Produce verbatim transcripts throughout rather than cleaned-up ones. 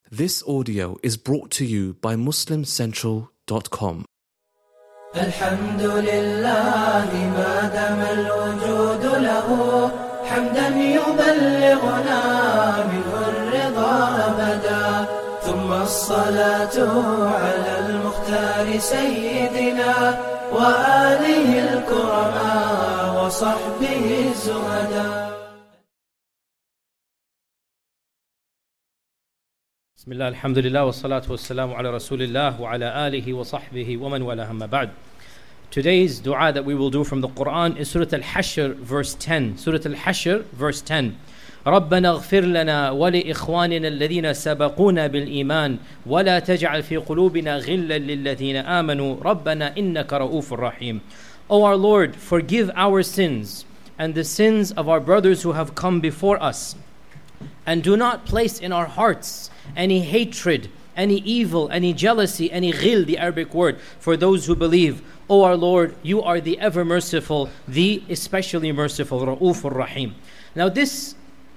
This audio is brought to you by muslim central dot com. الحمد لله ما دام الوجود له حمدا يبلغنا منه الرضا أبدا ثم الصلاة على المختار سيدنا وآله الكرماء وصحبه الزهداء. بسم الله الحمد لله والصلاة والسلام على رسول الله وعلى آله وصحبه ومن والاه أما بعد. Today's dua that we will do from the Quran is Surah Al-Hashr verse ten. Surah Al-Hashr verse ten. ربنا اغفر لنا ولإخواننا الذين سبقونا بالإيمان ولا تجعل في قلوبنا غلا للذين آمنوا ربنا إنك رؤوف رحيم. O our Lord, forgive our sins and the sins of our brothers who have come before us, and do not place in our hearts any hatred, any evil, any jealousy, any ghil, the Arabic word, for those who believe. O our Lord, you are the ever merciful, the especially merciful, Ra'ufur Rahim. Now this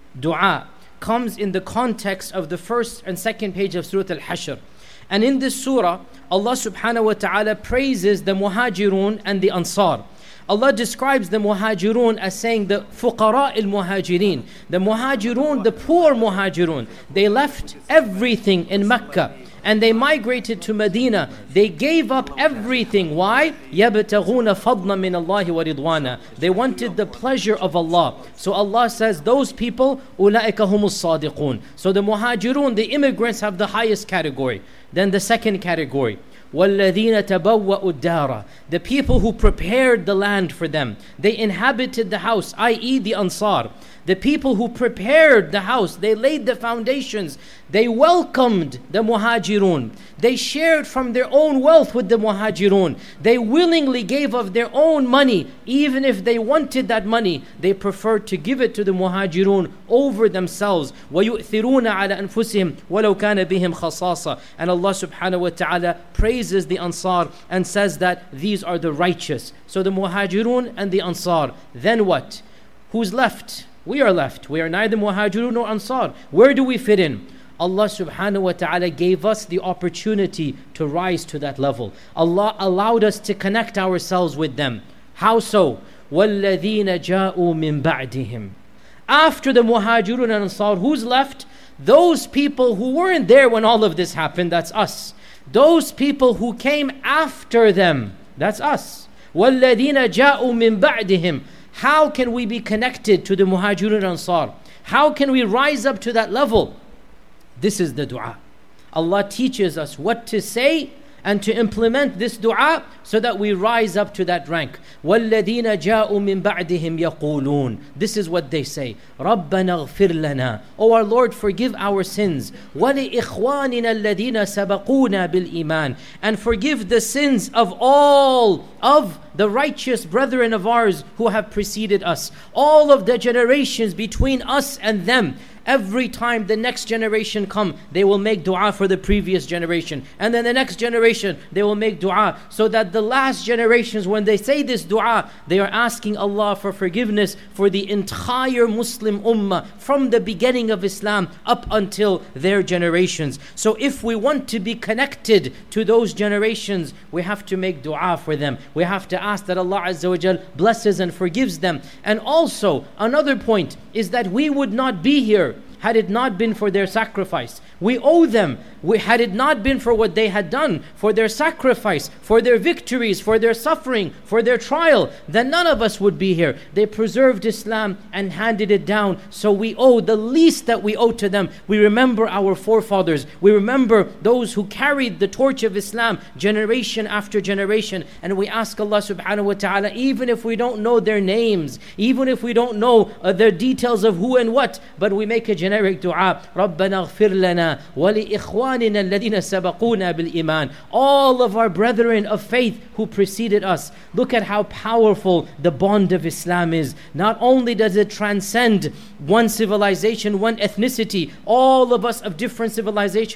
dua comes in the context of the first and second page of Surah Al-Hashr. And in this surah, Allah subhanahu wa ta'ala praises the Muhajirun and the Ansar. Allah describes the Muhajirun as saying the Fuqara al-Muhajirin. The Muhajirun, the poor Muhajirun, they left everything in Mecca and they migrated to Medina. They gave up everything. Why? يَبْتَغُونَ فَضْلًا مِنَ اللَّهِ وَرِضْوَانًا. They wanted the pleasure of Allah. So Allah says, those people, أُولَٰئِكَ هُمُ الصَّادِقُونَ. So the Muhajirun, the immigrants, have the highest category. Then the second category, وَالَّذِينَ تَبَوَّأُوا الدَّارَ. The people who prepared the land for them. They inhabited the house, that is the Ansar. The people who prepared the house, they laid the foundations. They welcomed the Muhajirun. They shared from their own wealth with the Muhajirun. They willingly gave of their own money. Even if they wanted that money, they preferred to give it to the Muhajirun over themselves. وَيُؤْثِرُونَ عَلَى أَنفُسِهِمْ وَلَوْ كَانَ بِهِمْ خَصَاصَةٌ. And Allah subhanahu wa ta'ala praises the Ansar and says that these are the righteous. So the Muhajirun and the Ansar. Then what? Who's left? We are left. We are neither Muhajirun nor Ansar. Where do we fit in? Allah subhanahu wa ta'ala gave us the opportunity to rise to that level. Allah allowed us to connect ourselves with them. How so? وَالَّذِينَ جَاءُوا مِن بَعْدِهِمْ. After the Muhajirun and Ansar, who's left? Those people who weren't there when all of this happened, that's us. Those people who came after them, that's us. وَالَّذِينَ جَاءُوا مِن بَعْدِهِمْ. How can we be connected to the Muhajirun and Ansar? How can we rise up to that level? This is the dua. Allah teaches us what to say and to implement this dua so that we rise up to that rank. وَالَّذِينَ جَاءُوا مِن بَعْدِهِمْ يَقُولُونَ. This is what they say. رَبَّنَا اغْفِرْ لَنَا. O our Lord, forgive our sins. وَلِإِخْوَانِنَا الَّذِينَ سَبَقُونَا بِالْإِيمَانِ. And forgive the sins of all of the righteous brethren of ours who have preceded us. All of the generations between us and them. Every time the next generation come, they will make dua for the previous generation. And then the next generation, they will make dua. So that the last generations, when they say this dua, they are asking Allah for forgiveness for the entire Muslim ummah from the beginning of Islam up until their generations. So if we want to be connected to those generations, we have to make dua for them. We have to ask that Allah Azza wa Jal blesses and forgives them. And also, another point is that we would not be here had it not been for their sacrifice. We owe them. We, had it not been for what they had done, for their sacrifice, for their victories, for their suffering, for their trial, then none of us would be here. They preserved Islam and handed it down. So we owe the least that we owe to them. We remember our forefathers. We remember those who carried the torch of Islam generation after generation. And we ask Allah subhanahu wa ta'ala, even if we don't know their names, even if we don't know uh, their details of who and what, but we make a generic dua. رَبَّنَا اغْفِرْ لَنَا وَلِإِخْوَانِنَا الَّذِينَ سَبَقُونَا بِالْإِيمَانِ. All of our brethren of faith who preceded us. Look at how powerful the bond of Islam is. Not only does it transcend one civilization, one ethnicity, all of us of different civilization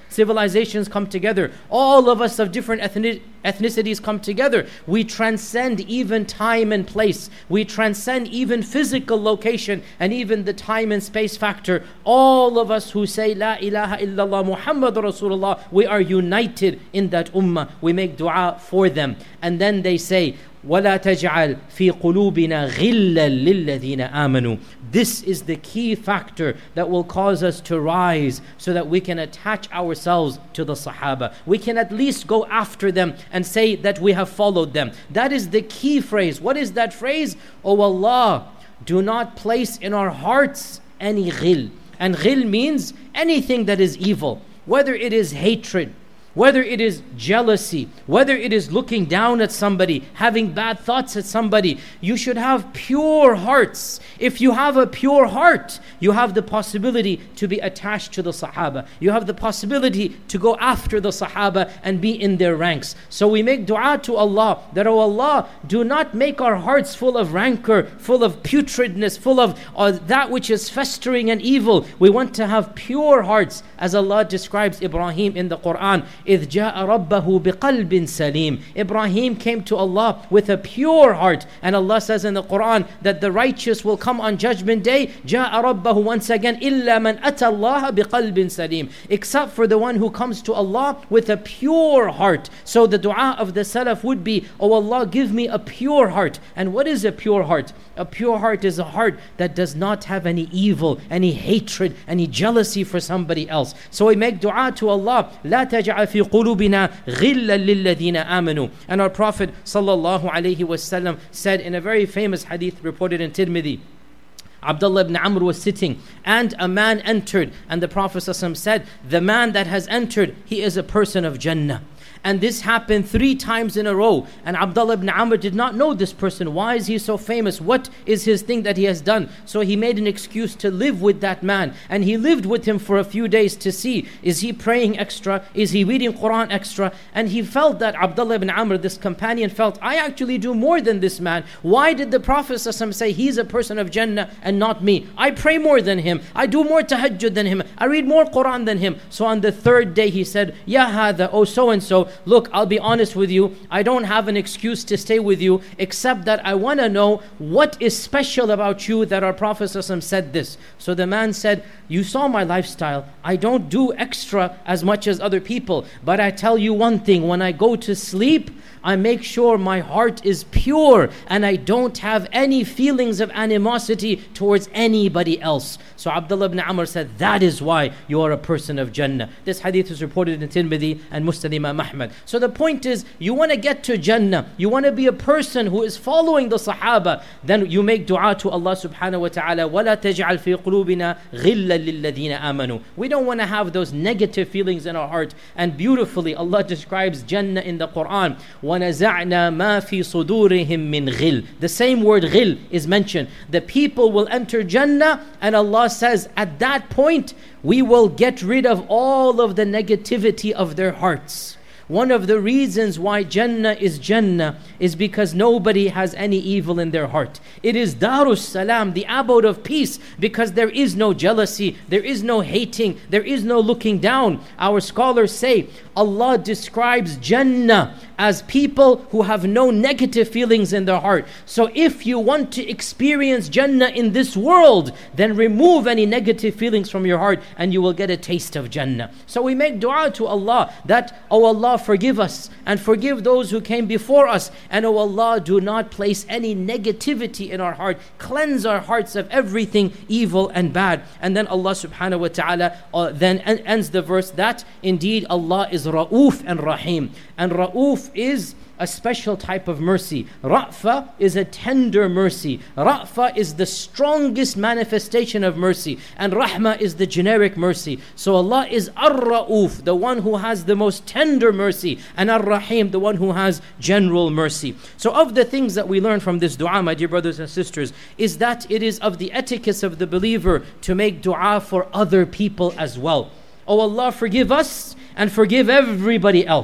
civilizations come together. All of us of different ethnic ethnicities come together. We transcend even time and place. We transcend even physical location and even the time and space factor. All of us who say La ilaha illallah Muhammad Rasulullah, we are united in that ummah. We make dua for them. And then they say, وَلَا تَجْعَلْ فِي قُلُوبِنَا غِلًّا لِلَّذِينَ آمَنُوا. This is the key factor that will cause us to rise so that we can attach ourselves to the Sahaba. We can at least go after them and say that we have followed them. That is the key phrase. What is that phrase? Oh Allah, do not place in our hearts any ghil. And ghil means anything that is evil, whether it is hatred, whether it is jealousy, whether it is looking down at somebody, having bad thoughts at somebody. You should have pure hearts. If you have a pure heart, you have the possibility to be attached to the Sahaba. You have the possibility to go after the Sahaba and be in their ranks. So we make dua to Allah that, oh Allah, do not make our hearts full of rancor, full of putridness, full of uh, that which is festering and evil. We want to have pure hearts, as Allah describes Ibrahim in the Quran. إِذْ جَاءَ رَبَّهُ بِقَلْبٍ سَلِيمٍ. Ibrahim came to Allah with a pure heart. And Allah says in the Quran that the righteous will come on Judgment Day. جَاءَ رَبَّهُ, once again, إِلَّا مَنْ أَتَى اللَّهَ بِقَلْبٍ سَلِيمٍ. Except for the one who comes to Allah with a pure heart. So the dua of the Salaf would be, oh Allah, give me a pure heart. And what is a pure heart? A pure heart is a heart that does not have any evil, any hatred, any jealousy for somebody else. So we make dua to Allah, لا تجعل في قلوبنا غلا للذين آمنوا. And our Prophet sallallahu alaihi wasallam said in a very famous hadith reported in Tirmidhi, Abdullah ibn Amr was sitting and a man entered, and the Prophet ﷺ said, the man that has entered, he is a person of Jannah. And this happened three times in a row. And Abdullah ibn Amr did not know this person. Why is he so famous? What is his thing that he has done? So he made an excuse to live with that man. And he lived with him for a few days to see, is he praying extra? Is he reading Quran extra? And he felt that Abdullah ibn Amr, this companion, felt, I actually do more than this man. Why did the Prophet ﷺ say he's a person of Jannah and not me? I pray more than him. I do more tahajjud than him. I read more Quran than him. So on the third day he said, Ya hada, oh so and so, look, I'll be honest with you, I don't have an excuse to stay with you except that I want to know what is special about you that our Prophet ﷺ said this. So the man said, you saw my lifestyle. I don't do extra as much as other people, but I tell you one thing, when I go to sleep, I make sure my heart is pure and I don't have any feelings of animosity towards anybody else. So Abdullah ibn Amr said, that is why you are a person of Jannah. This hadith is reported in Tirmidhi and Musnad Imam Ahmad. So the point is, you want to get to Jannah, you want to be a person who is following the Sahaba, then you make dua to Allah subhanahu wa ta'ala, وَلَا تَجْعَلْ فِي قُلُوبِنَا غِلًّا لِلَّذِينَ آمَنُوا. We don't want to have those negative feelings in our heart. And beautifully, Allah describes Jannah in the Quran. وَنَزَعْنَا مَا فِي صُدُورِهِم مِّن غِلٍّ. The same word ghil is mentioned. The people will enter Jannah, and Allah says at that point, we will get rid of all of the negativity of their hearts. One of the reasons why Jannah is Jannah is because nobody has any evil in their heart. It is Darus Salam, the abode of peace, because there is no jealousy, there is no hating, there is no looking down. Our scholars say Allah describes Jannah as people who have no negative feelings in their heart. So if you want to experience Jannah in this world, then remove any negative feelings from your heart and you will get a taste of Jannah. So we make dua to Allah that, oh Allah, forgive us and forgive those who came before us. And oh Allah, do not place any negativity in our heart. Cleanse our hearts of everything evil and bad. And then Allah subhanahu wa ta'ala uh, then ends the verse that indeed Allah is Ra'uf and Rahim. And Ra'uf is a special type of mercy. Ra'fa is a tender mercy. Ra'fa is the strongest manifestation of mercy. And Rahma is the generic mercy. So Allah is Ar-Ra'uf, the one who has the most tender mercy. And Ar-Rahim, the one who has general mercy. So of the things that we learn from this dua, my dear brothers and sisters, is that it is of the etiquette of the believer to make dua for other people as well. Oh Allah, forgive us and forgive everybody else.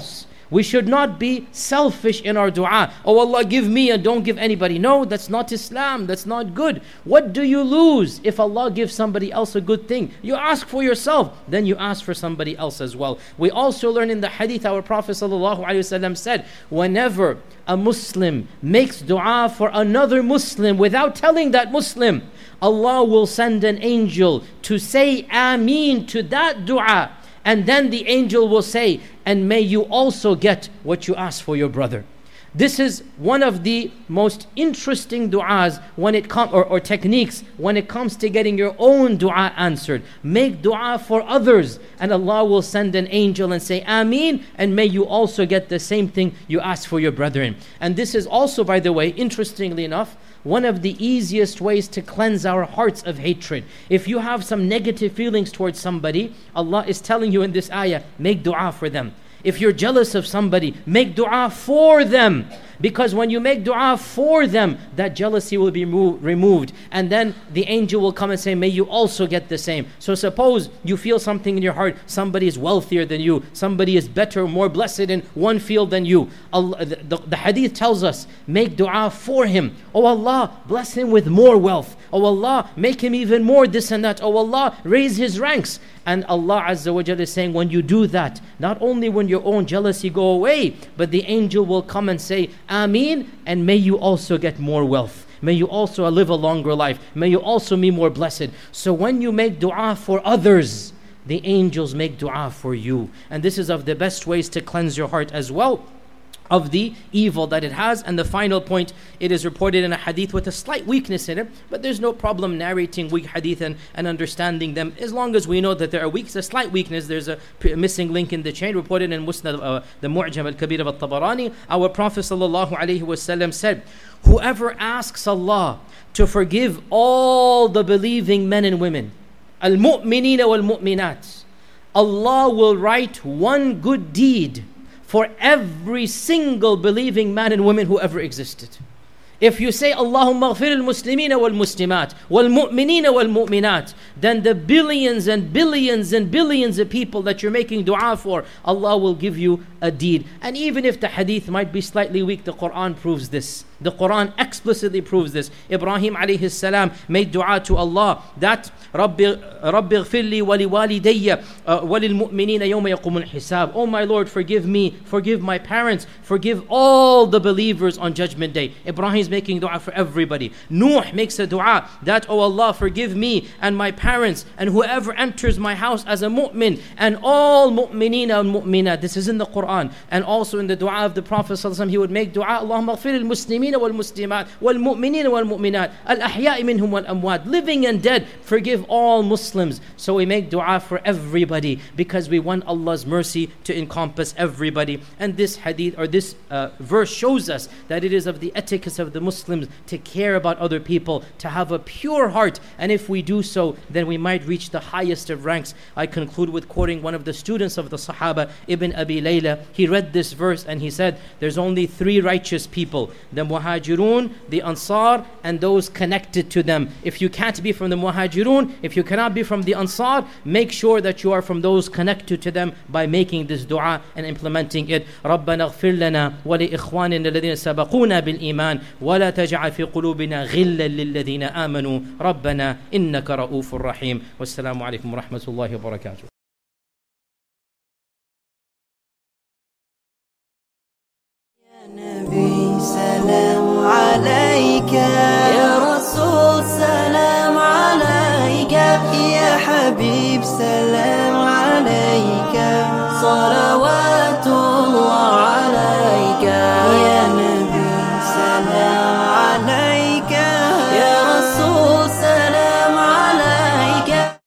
We should not be selfish in our dua. Oh Allah, give me and don't give anybody. No, that's not Islam. That's not good. What do you lose if Allah gives somebody else a good thing? You ask for yourself, then you ask for somebody else as well. We also learn in the hadith, our Prophet ﷺ said, whenever a Muslim makes dua for another Muslim without telling that Muslim, Allah will send an angel to say Ameen to that dua. And then the angel will say, and may you also get what you ask for your brother. This is one of the most interesting du'as when it comes, or, or techniques when it comes to getting your own du'a answered. Make du'a for others, and Allah will send an angel and say, Ameen, and may you also get the same thing you ask for your brethren. And this is also, by the way, interestingly enough, one of the easiest ways to cleanse our hearts of hatred. If you have some negative feelings towards somebody, Allah is telling you in this ayah, make dua for them. If you're jealous of somebody, make dua for them. Because when you make dua for them, that jealousy will be remo- removed. And then the angel will come and say, may you also get the same. So suppose you feel something in your heart, somebody is wealthier than you, somebody is better, more blessed in one field than you. Allah, the, the, the hadith tells us, make dua for him. Oh Allah, bless him with more wealth. Oh Allah, make him even more this and that. Oh Allah, raise his ranks. And Allah Azza wa Jalla is saying, when you do that, not only will your own jealousy go away, but the angel will come and say, Ameen, and may you also get more wealth. May you also live a longer life. May you also be more blessed. So when you make dua for others, the angels make dua for you. And this is of the best ways to cleanse your heart as well of the evil that it has. And the final point, it is reported in a hadith with a slight weakness in it, but there's no problem narrating weak hadith and, and understanding them as long as we know that there are weak, a slight weakness. There's a p- missing link in the chain, reported in Musnad, uh, the Mu'jam al-Kabir of al-Tabarani. Our Prophet sallallahu alaihi wasallam said, whoever asks Allah to forgive all the believing men and women, al-mu'minina wal-mu'minat, Allah will write one good deed for every single believing man and woman who ever existed. If you say, Allahumma ghfir al-muslimina wal-muslimat, wal-mu'minina wal-mu'minat, then the billions and billions and billions of people that you're making dua for, Allah will give you a deed. And even if the hadith might be slightly weak, the Quran proves this. The Quran explicitly proves this. Ibrahim alayhi salam made dua to Allah that Rabbi Rabbi ghfirli wa liwalidayya wa lilmu'minina yawma yaqumul hisab. Oh my Lord, forgive me, forgive my parents, forgive all the believers on Judgment Day. Ibrahim is making dua for everybody. Nuh makes a dua that, oh Allah, forgive me and my parents and whoever enters my house as a mu'min and all mu'minina and mu'minat. This is in the Quran. And also in the dua of the Prophet sallallahu alaihi wasallam, he would make dua, Allahumma ghfir al-muslimin والمسلمات والمؤمنين والمؤمنات الأحياء منهم والأموات, living and dead, forgive all Muslims. So we make dua for everybody because we want Allah's mercy to encompass everybody. And this hadith or this uh, verse shows us that it is of the etiquette of the Muslims to care about other people, to have a pure heart, and if we do so, then we might reach the highest of ranks. I conclude with quoting one of the students of the Sahaba, Ibn Abi Layla. He read this verse and he said, there's only three righteous people, the Muhajirun, the Ansar, and those connected to them. If you can't be from the Muhajirun, if you cannot be from the Ansar, make sure that you are from those connected to them by making this dua and implementing it. رَبَّنَا اغْفِرْ لَنَا وَلِإِخْوَانِنَا الَّذِينَ سَبَقُونَا بِالْإِيمَانِ وَلَا تَجْعَلْ فِي قُلُوبِنَا غِلًّا لِلَّذِينَ آمَنُوا رَبَّنَا إِنَّكَ رَءُوفٌ رَحِيمٌ. وَالسَّلَامُ عَلَيْكُمْ وَرَحْمَةُ اللَّهِ وَبَرَكَاتُهُ. سلام عليك يا رسول، سلام عليك يا حبيب، سلام عليك صلوات